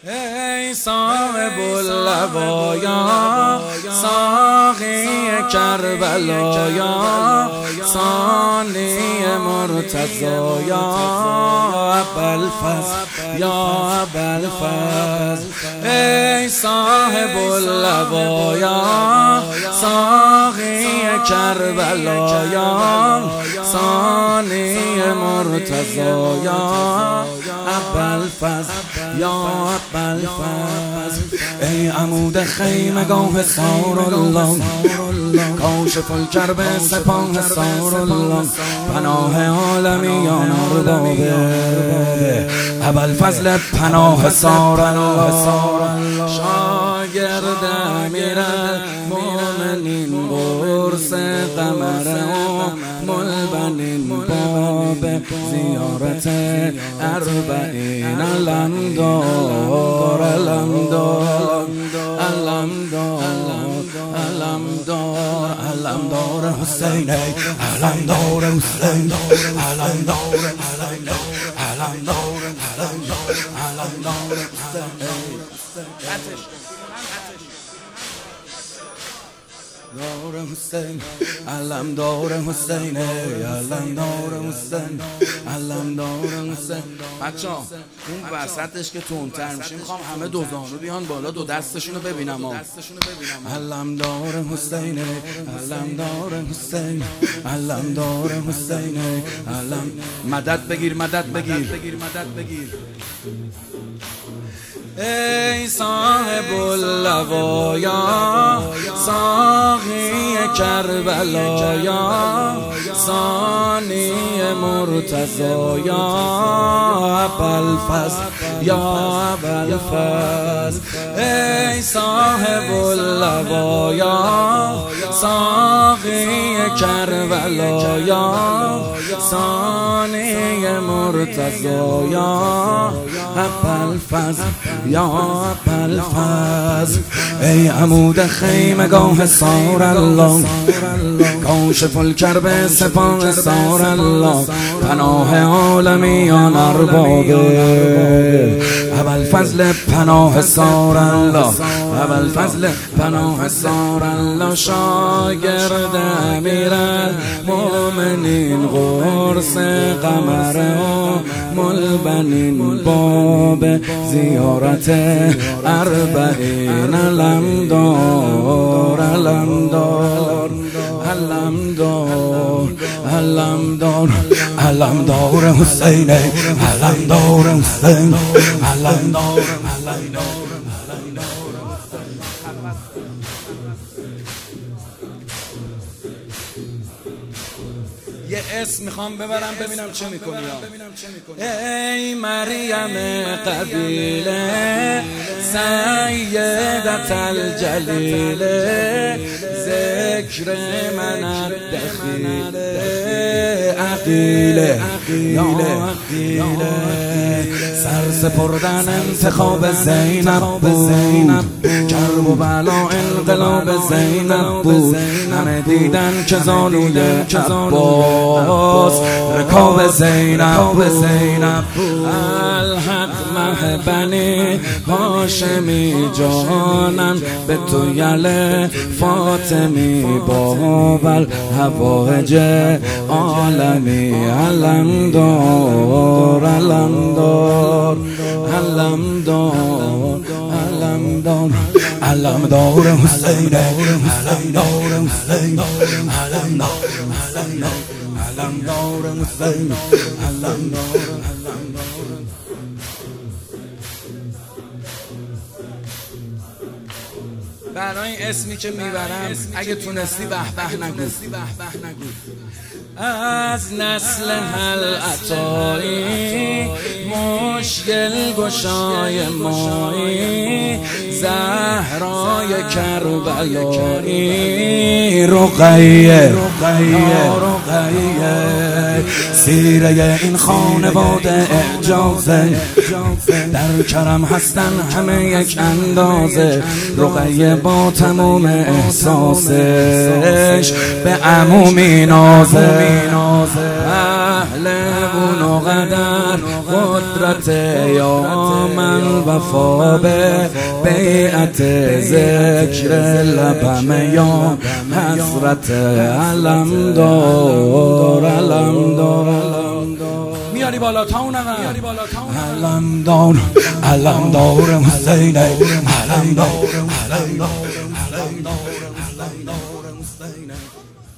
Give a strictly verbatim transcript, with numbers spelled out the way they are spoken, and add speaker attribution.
Speaker 1: ای صاحب اللوایا ساقی کربلایا ثانی مرتضایا ابوالفضل یا ابوالفضل ای صاحب اللوایا ساقی کربلایا ثانی مرتضایا ابوالفضل یا ابوالفضل ای عمود خیمگاه سارالله کاشف الکرب سپاه سارالله پناه عالمیان اربابه ابوالفضل پناه سارالله شاگرد امیرالمومنین قرص قمر ملبنین باب زیارت اربعین علمدار علمدار علمدار علمدار علمدار حسین علمدار حسین علمدار علمدار علمدار علمدار دار حسین علمدار حسین علمدار حسین علمدار حسین. بچه‌ها اون وسطش که تندتر میشه میخوام همه دو زانو بیان بالا دو دستشونو ببینم ها. علمدار حسین علمدار حسین علمدار حسین علم مدد بگیر مدد بگیر مدد بگیر ای صاحب اللوایا ساقی کربلایا ثانی مرتضایا ابوالفضل یا ابوالفضل ای صاحب اللوایا ساقی کربلایا ثانی مرتضایا ابوالفضل یا ابوالفضل ای عمود خیمگاه سارالله کاشف الکرب سپاه سارالله پناه عالمیان اربابه ابوالفضل پناه سارالله ابوالفضل پناه سارالله شاگرد امیرالمومنین قرص قمر ملبنین باب زیارت اربعین علمدار علمدار علمدار علمدار علمدار حسین علمدار حسین علمدار علمدار یه اسم میخوام ببرم ببینم چه میکنی. ای مریم قبیله سیدت الجلیله ذکر من الدخیله عقیله یا عقیله سر سپردن انتخاب زینب بود کرب و بلا انقلاب زینب بود همه دیدن که زانوی عباس رکاب زینب زینب بود الحق مه بنی هاشمی جانم به تو یله فاطمی بابل هواج عالمی علمدار علمدار علمدار علمدار علمدار حسین علمدار حسین علمدار علمدار حسین علمدار برای اسمی که میبرم اگه تونستی به به نگو از نسل هل عطایی مشکل گشای مایی زهرای کربلایی رقیه رقیه سیره این خانواده اعجازه در کرم هستن همه یک اندازه رقیه با تمام احساسش به عمومی نازه اهل بون و قدر ندرت یا من وفا به بیعت ذکر لبم یا حسرت علم دار علم دار میاری بالا تا اون علم دار علم دار حسین علم دار علم دار علم دار حسین